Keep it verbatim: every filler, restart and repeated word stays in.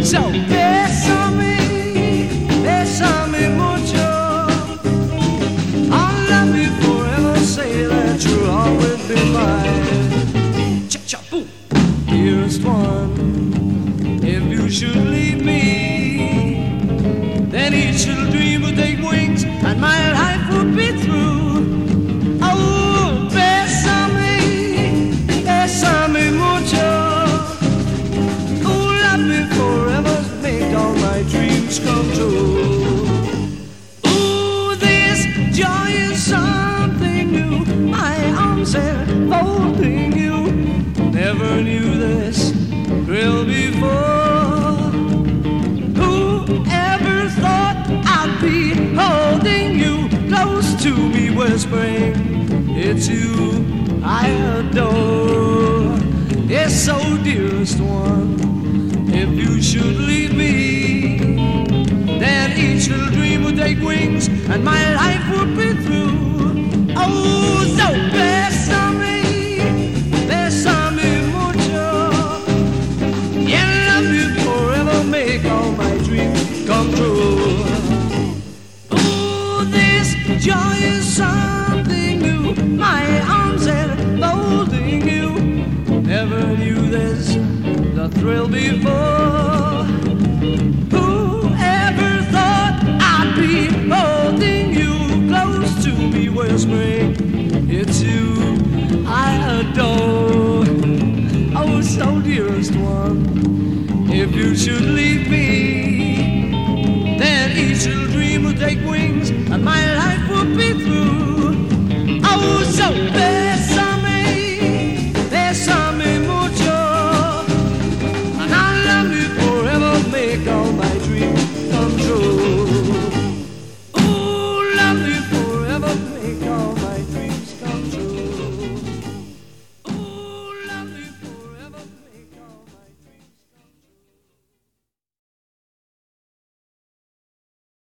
So bésame, bésame mucho. I'll love you forever, say that you'll always be mine. Cha-cha-boom, dearest one, if you should leave me, then each little dream would take wings and my life would be through. Oh, bésame, bésame mucho. Oh, love me forever, make all my dreams come true. Ooh, this joy is something new. My arms are folding you. Never knew this thrill before. Whoever thought I'd be holding you close to me, whispering, it's you I adore. Yes, so dearest one, if you should leave me, then each little dream would take wings and my life would be through. Oh, so bésame, bésame mucho. Yeah, love you forever, make all my dreams come true. Oh, this joy is something new. My arms are folding you. Never knew this, the thrill before.